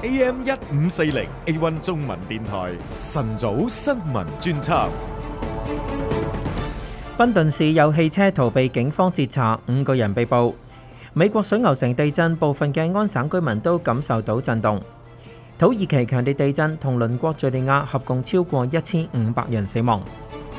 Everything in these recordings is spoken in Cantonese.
AM1540 A1 中文電台晨早新聞專輯。 賓頓市有汽車逃避警方截查，5個人被捕。美國水牛城地震，部分嘅安省居民都感受到震動。土耳其強烈地震，同鄰國敘利亞合共超過1500人死亡。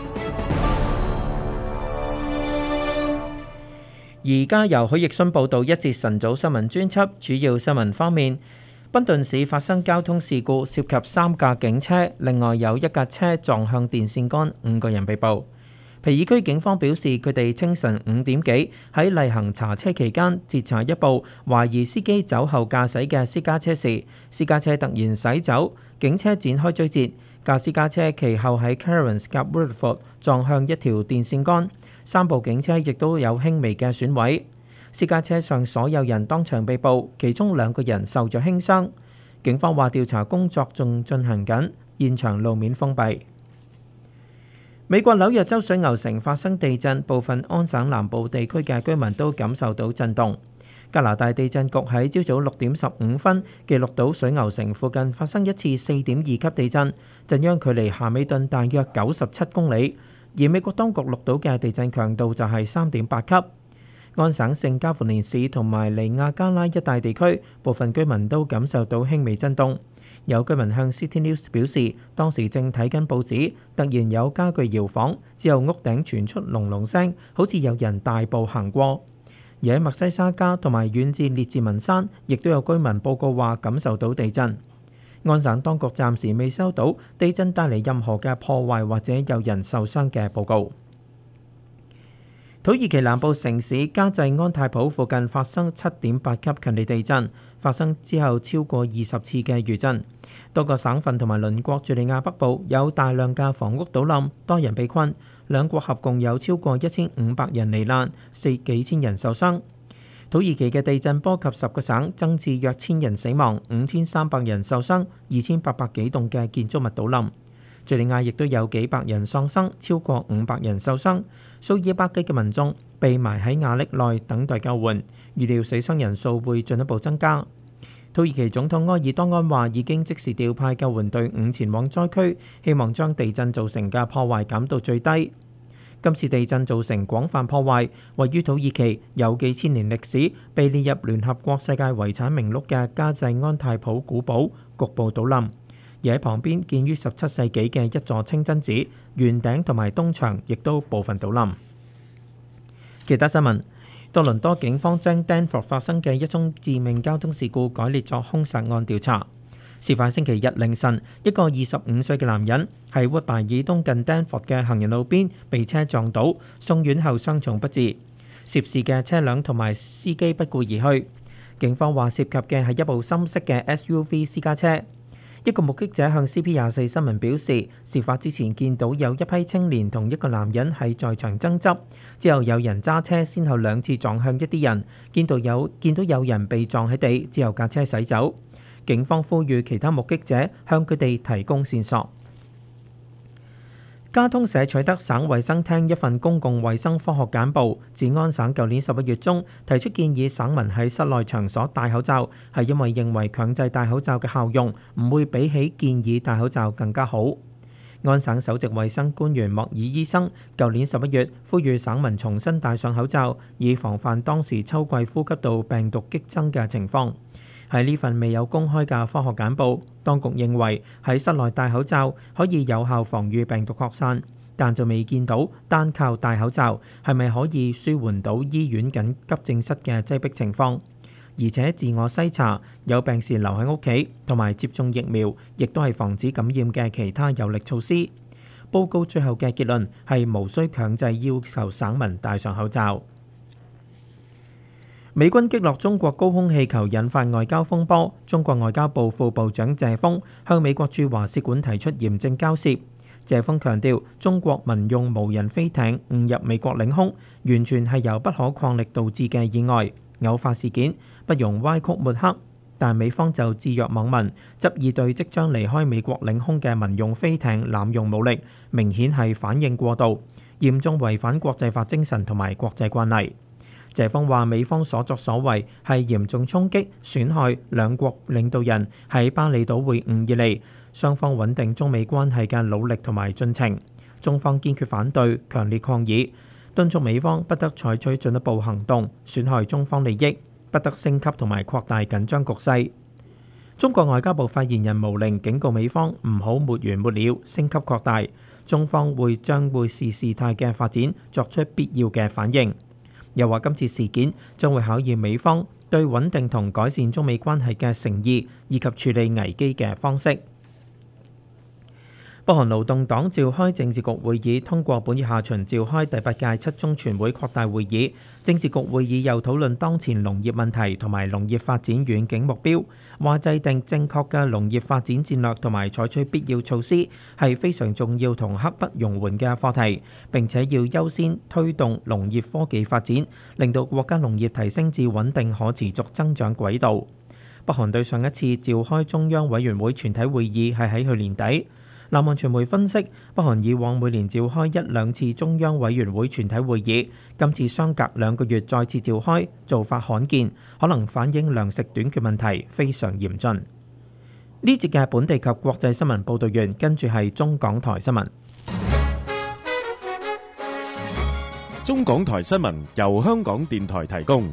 而家由許奕迅報道一節晨早新聞專輯。主要新聞方面，賓頓市發生交通事故，涉及3架警車，另外有1架車撞向電線桿，5個人被捕。皮爾區警方表示，佢哋清晨5點幾喺例行查車期間截查一部懷疑司機酒後駕駛嘅私家車時，私家車突然駛走，警車展開追截，架私家車其後喺 Clarence 及 Woodford 撞向一條電線桿，3部警車亦都有輕微嘅損毀。私家車上所有人當場被捕，其中2個人受咗輕傷。警方話調查工作仲進行緊，現場路面封閉。美國紐約州水牛城發生地震，部分安省南部地區嘅居民都感受到震動。加拿大地震局喺朝早6點15分記錄到水牛城附近發生一次4.2級地震，震央距離夏美頓大約97公里，而美國當局錄到嘅地震強度就係3.8級。安省聖加夫連市同埋尼亞加拉一帶地區部分居民都感受到輕微震動。有居民向 City News 表示，當時正睇緊報紙，突然有家具搖晃，之後屋頂傳出隆隆聲，好似有人大步行過。而喺墨西沙加同埋遠至列治文山，亦都有居民報告話感受到地震。安省當局暫時未收到地震帶嚟任何嘅破壞或者有人受傷嘅報告。土耳其南部城市加濟安泰普附近發生7.8級強烈地震，發生之後超過20次嘅餘震。多個省份同埋鄰國敘利亞北部有大量嘅房屋倒冧，多人被困。兩國合共有超過1500人罹難，幾千人受傷。土耳其嘅地震波及10個省，增至約1000人死亡，5300人受傷，2800幾棟嘅建築物倒冧。敘利亞亦都有幾百人喪生，超過500人受傷，數以百計嘅民眾被埋喺瓦礫內等待救援，預料死傷人數會進一步增加。土耳其總統埃爾多安話已經即時調派救援隊伍前往災區，希望將地震造成嘅破壞減到最低。今次地震造成廣泛破壞，位於土耳其有幾千年歷史、被列入聯合國世界遺產名錄嘅加濟安泰普古堡局部倒冧。而喺旁邊建於17世紀嘅一座清真寺，圓頂同埋東牆亦都部分倒冧。其他新聞，多倫多警方將丹佛發生嘅一宗致命交通事故改列作兇殺案調查。事發星期日凌晨，一個25歲嘅男人喺活bài爾東近丹佛嘅行人路邊被車撞倒，送院後傷重不治。涉事嘅車輛同埋司機不顧而去。警方話涉及嘅係一部深色嘅 SUV 私家車。一個目擊者向 CP24 新聞表示，事發之前見到有一批青年同一個男人喺在場爭執，之後有人揸車先後2次撞向一啲人，見到有人被撞喺地，之後架車駛走。警方呼籲其他目擊者向佢哋提供線索。加通社取得省衛生廳一份公共衛生科學簡報，指安省舊年11月中提出建議省民喺室內場所戴口罩，係因為認為強制戴口罩嘅效用唔會比起建議戴口罩更加好。安省首席衛生官員莫爾醫生舊年11月呼籲省民重新戴上口罩，以防範當時秋季呼吸道病毒激增嘅情況。喺呢份未有公開嘅科學簡報，當局認為喺室內戴口罩可以有效防禦病毒擴散，但就未見到單靠戴口罩係咪可以舒緩到醫院緊急症室嘅擠迫情況。而且自我篩查、有病時留喺屋企同埋接種疫苗，亦都係防止感染嘅其他有力措施。報告最後嘅結論係無需強制要求省民戴上口罩。美軍擊落中國高空氣球，引發外交風波。中國外交部副部長謝鋒向美國駐華使館提出嚴正交涉。謝鋒強調，中國民用無人飛艇誤入美國領空，完全係由不可抗力導致嘅意外偶發事件，不容歪曲抹黑。但美方就置若罔聞，執意對即將離開美國領空嘅民用飛艇濫用武力，明顯係反應過度，嚴重違反國際法精神同埋國際慣例。 謝鋒話美方所作所為係嚴重衝擊、損害兩國領導人喺巴厘島會晤以嚟雙方穩定中美關係嘅努力同埋進程。中方堅決反對、強烈抗議，敦促美方不得採取進一步行動，損害中方利益，不得升級同埋擴大緊張局勢。中國外交部發言人毛寧警告美方唔好沒完沒了、升級擴大，中方將會視事態嘅發展作出必要嘅反應。又話今次事件將會考驗美方對穩定同改善中美關係嘅誠意，以及處理危機嘅方式。北韓勞動黨召開政治局會議，通過本月下旬召開第8屆7中全會擴大會議。政治局會議又討論當前農業問題同埋農業發展遠景目標，話制定正確嘅農業發展戰略同埋採取必要措施係非常重要同刻不容緩嘅課題，並且要優先推動農業科技發展，令到國家農業提升至穩定可持續增長軌道。北韓對上一次召開中央委員會全體會議係喺去年底。南韓傳媒分析，北韓以往每年召開1、2次中央委員會全體會議，今次相隔2個月再次召開，做法罕見，可能反映糧食短缺問題非常嚴峻。呢節嘅本地及國際新聞報導完，跟住係中港台新聞。 中港台新聞由香港電台提供。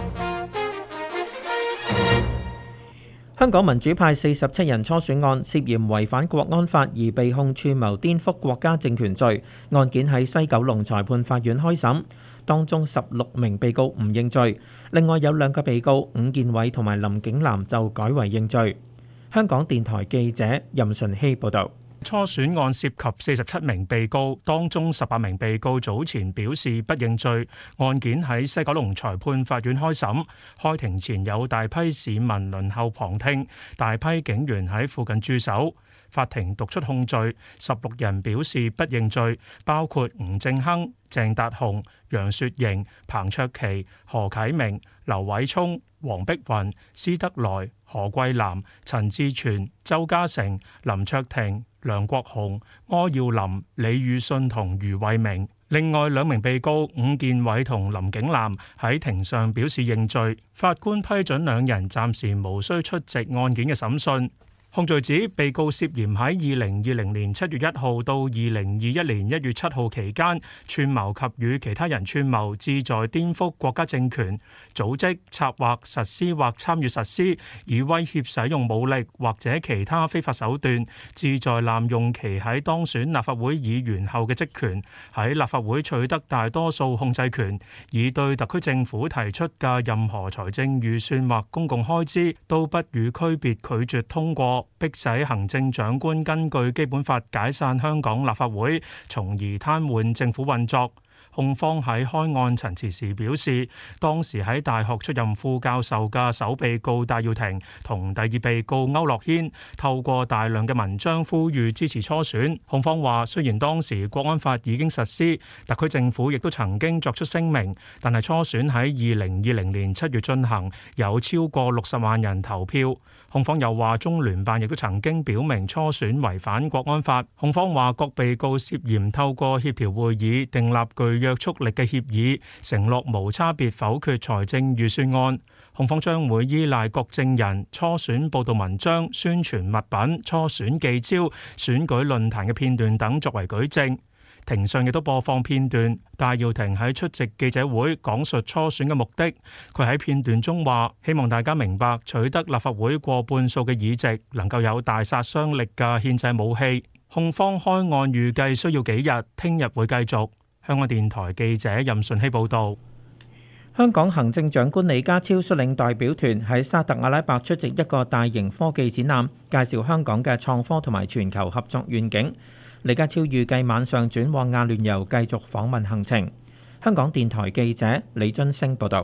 香港民主派47人初選案涉嫌違反國安法而被控串謀顛覆國家政權罪，案件喺西九龍裁判法院開審，當中16名被告唔認罪，另外有2個被告伍健偉同埋林景南就改為認罪。香港電台記者任順希報導。 初選案涉及47名被告，當中18名被告早前表示不認罪。案件喺西九龍裁判法院開審，開庭前有大批市民輪候旁聽，大批警員喺附近駐守。法庭讀出控罪，16人表示不認罪，包括吳正亨、鄭達鴻、楊雪盈、彭卓棋、何啟明、劉偉聰、黃碧雲、施德來、何桂藍、陳志全、周家成、林卓廷、梁國雄、柯耀林、李宇信同余慧明。另外2名被告伍健偉同林景南喺庭上表示認罪，法官批准2人暫時無需出席案件嘅審訊。控罪指被告涉嫌喺2020年7月1號到2021年1月7號期間串謀及與其他人串謀，旨在顛覆國家政權，組織、策劃、實施或參與實施，以威脅使用武力或者其他非法手段，旨在濫用其喺當選立法會議員後嘅職權，喺立法會取得大多數控制權，以對特區政府提出嘅任何財政預算或公共開支都不予區別拒絕通過，迫使行政長官根據基本法解散香港立法會，從而癱瘓政府運作。控方喺開案陳詞時表示，當時喺大學出任副教授嘅首被告戴耀廷同第2被告區諾軒透過大量嘅文章呼籲支持初選。控方話，雖然當時國安法已經實施，特區政府亦都曾經作出聲明，但係初選喺2020年7月進行，有超過60萬人投票。控方又話，中聯辦亦都曾經表明初選違反國安法。控方話，各被告涉嫌透過協調會議訂立具約束力嘅協議，承諾無差別否決財政預算案。控方將會依賴各證人、初選報導文章、宣傳物品、初選記招、選舉論壇嘅片段等作為舉證。庭上亦都播放片段，戴耀廷喺出席記者會講述初選嘅目的。佢喺片段中話，希望大家明白取得立法會過半數嘅議席，能夠有大殺傷力嘅憲制武器。控方開案預計需要幾日，聽日會繼續。香港電台記者任順希報導。 香港行政長官李家超率領代表團喺沙特阿拉伯出席一個大型科技展覽，介紹香港嘅創科同埋全球合作願景。李家超預計晚上轉往阿聯酋繼續訪問行程。香港電台記者李津升報導。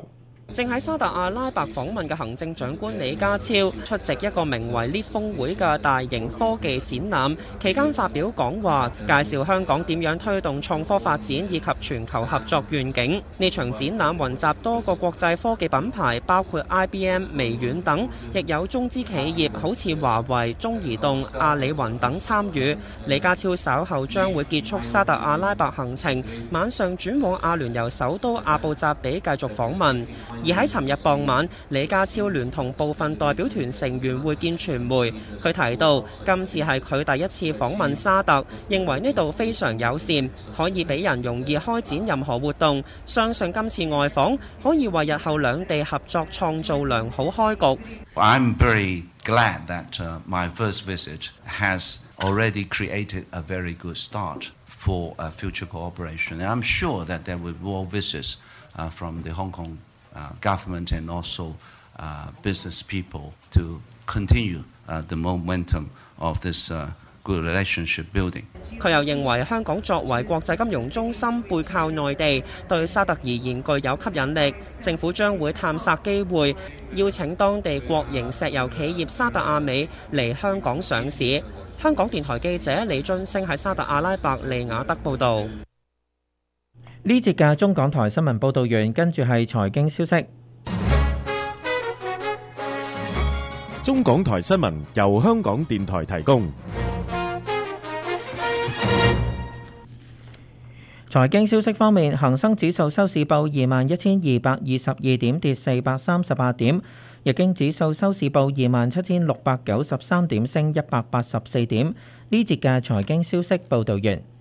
正喺沙特阿拉伯訪問嘅行政長官李家超出席一個名為 LEAD 峰會嘅大型科技展覽，期間發表講話，介紹香港點樣推動創科發展以及全球合作願景。呢場展覽雲集多個國際科技品牌，包括 IBM、微軟等，亦有中資企業好似華為、中移動、阿里雲等參與。李家超稍後將會結束沙特阿拉伯行程，晚上轉往阿聯酋首都阿布扎比繼續訪問。而喺尋日傍晚，李家超聯同部分代表團成員會見傳媒，佢提到今次係佢第一次訪問沙特，認為呢度非常友善，可以俾人容易開展任何活動，相信今次外訪可以為日後兩地合作創造良好開局。 I'm very glad that my first visit has already created a very good start for future cooperation. And I'm sure that there will be more visits from the Hong Kong government and also business people to continue the momentum of this good relationship building. 佢又認為香港作為國際金融中心，背靠內地，對沙特而言具有吸引力。政府將會探索機會，邀請當地國營石油企業沙特阿美嚟香港上市。香港電台記者李津升喺沙特阿拉伯利雅得報導。 呢節嘅中港台新聞報導完，跟住係財經消息。 中港台新聞由香港電台提供。 財經消息方面，恒生指數收市報21,222點，跌438點；日經指數收市報27,693點，升184點。呢節嘅財經消息報導完。